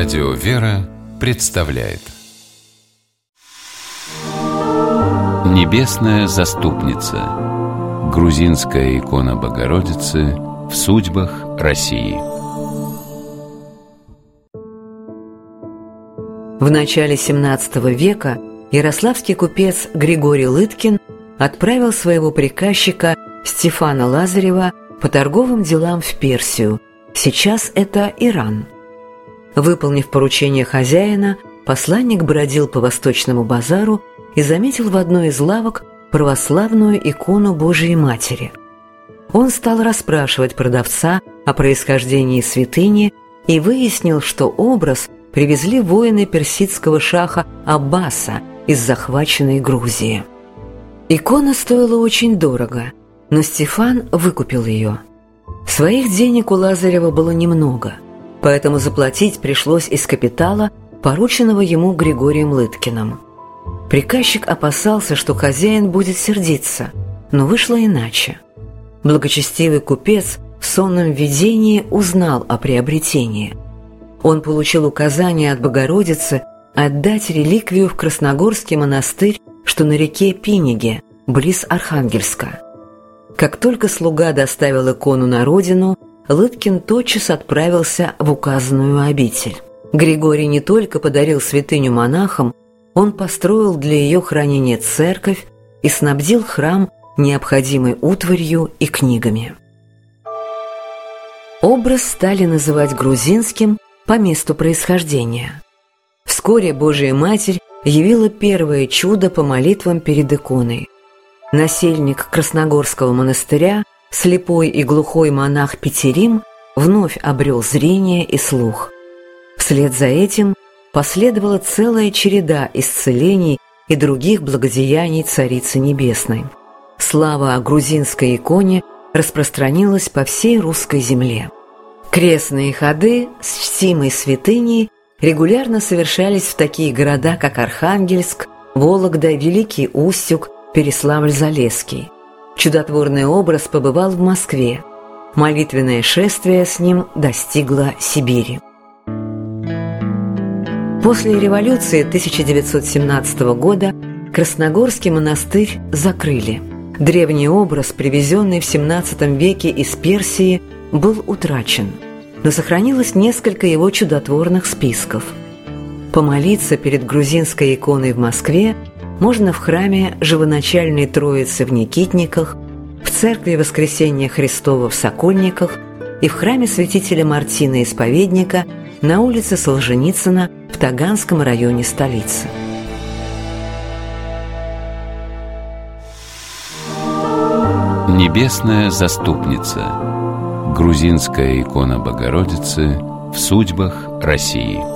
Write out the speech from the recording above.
Радио «Вера» представляет Небесная заступница. Грузинская икона Богородицы в судьбах России. В начале XVII века ярославский купец Григорий Лыткин отправил своего приказчика Стефана Лазарева по торговым делам в Персию. Сейчас это Иран. Выполнив поручение хозяина, посланник бродил по Восточному базару и заметил в одной из лавок православную икону Божией Матери. Он стал расспрашивать продавца о происхождении святыни и выяснил, что образ привезли воины персидского шаха Аббаса из захваченной Грузии. Икона стоила очень дорого, но Стефан выкупил ее. Своих денег у Лазарева было немного, поэтому заплатить пришлось из капитала, порученного ему Григорием Лыткиным. Приказчик опасался, что хозяин будет сердиться, но вышло иначе. Благочестивый купец в сонном видении узнал о приобретении. Он получил указание от Богородицы отдать реликвию в Красногорский монастырь, что на реке Пиниге, близ Архангельска. Как только слуга доставил икону на родину, Лыткин тотчас отправился в указанную обитель. Григорий не только подарил святыню монахам, он построил для ее хранения церковь и снабдил храм необходимой утварью и книгами. Образ стали называть грузинским по месту происхождения. Вскоре Божия Матерь явила первое чудо по молитвам перед иконой. Насельник Красногорского монастыря, слепой и глухой монах Петерим, вновь обрел зрение и слух. Вслед за этим последовала целая череда исцелений и других благодеяний Царицы Небесной. Слава о грузинской иконе распространилась по всей русской земле. Крестные ходы с чтимой святыней регулярно совершались в такие города, как Архангельск, Вологда, Великий Устюг, Переславль-Залесский. Чудотворный образ побывал в Москве. Молитвенное шествие с ним достигло Сибири. После революции 1917 года Красногорский монастырь закрыли. Древний образ, привезенный в XVII веке из Персии, был утрачен, но сохранилось несколько его чудотворных списков. Помолиться перед грузинской иконой в Москве можно в храме Живоначальной Троицы в Никитниках, в церкви Воскресения Христова в Сокольниках и в храме святителя Мартина Исповедника на улице Солженицына в Таганском районе столицы. Небесная заступница. Грузинская икона Богородицы в судьбах России.